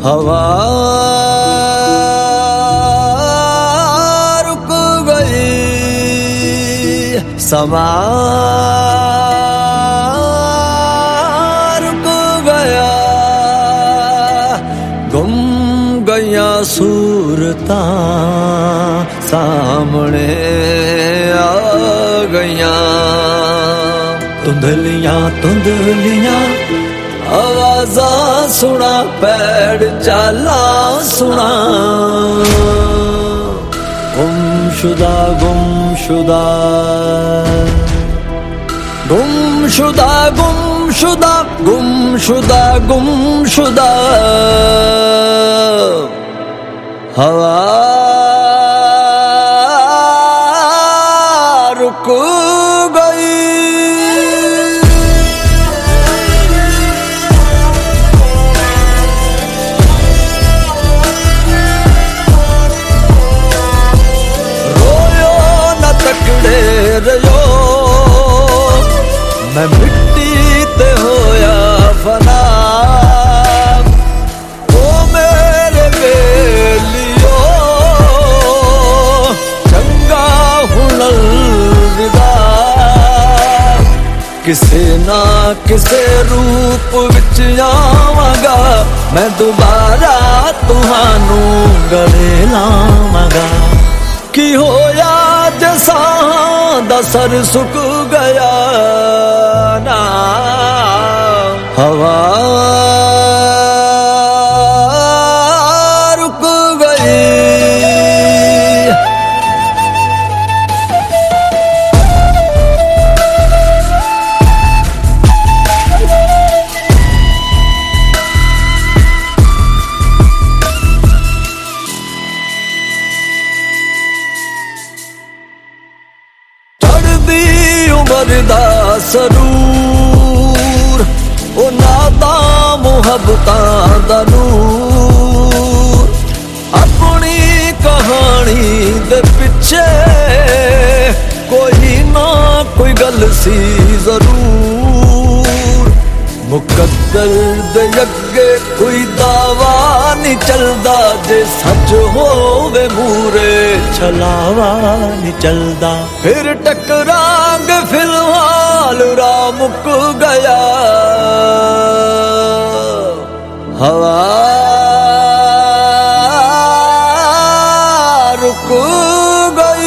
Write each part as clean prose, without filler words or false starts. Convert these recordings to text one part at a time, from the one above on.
हवा रुक गई, समा रुक गया, गुम गया सूरता सामने आ गया। धुंधलियां धुंधलियां आवाज़ा सुना, पैड़ चाला सुना, गुमशुदा गुमशुदा गुमशुदा गुमशुदा गुमशुदा गुमशुदा, हवा रुक गई। रयो मैं मिट्टी ते होया फना, ओ मेरे बेलियो चंगा हुण अलविदा। किसे ना किसे रूप विच आवांगा, मैं दोबारा तुहानू गले लावांगा। की होया जसां दा सर सुक गया ना, हवा रुक गई। दा सरूर ओ नादा मुहब्बतां दा नूर, अपनी कहानी दे पिछे कोई ना कोई गल सी जरूर। मुकद्दर दे अगे कोई दावा नहीं चलदा, जे सच होवे मूरे छलावा नहीं चलदा। फिर टकरांग फिलहाल राह मुक गया, हवा रुक गई।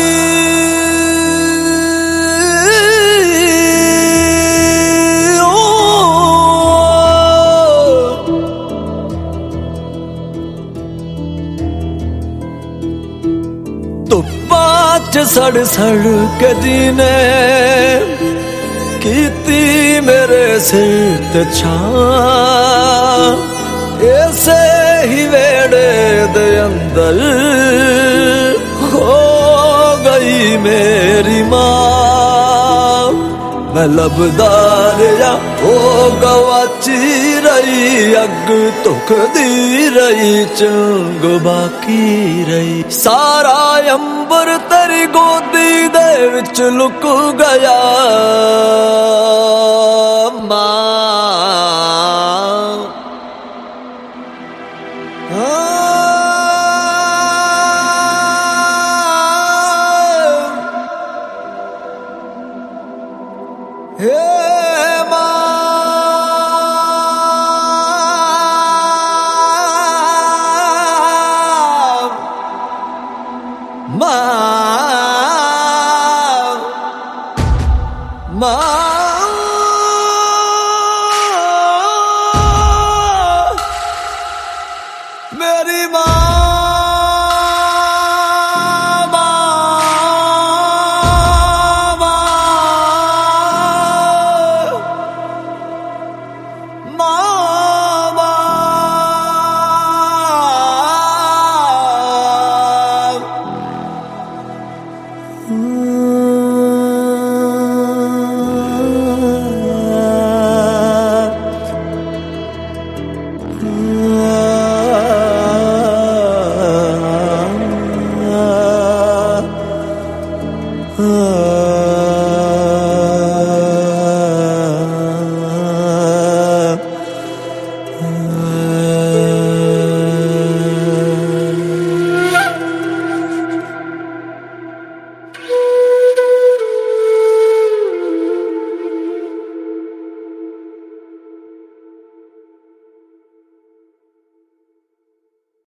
धुप्पां सड़ सड़ के जीने कीती मेरे सिर ते छां, ऐसे ही वेड़े दे अंदर खो गई मेरी मां। मैं लबदार या ओ गवाची रही, अग धुखदी रही, चंग बाकी रही। सारा अंबर तेरी गोदी दे विच लुक गया मां। हे मेरी मां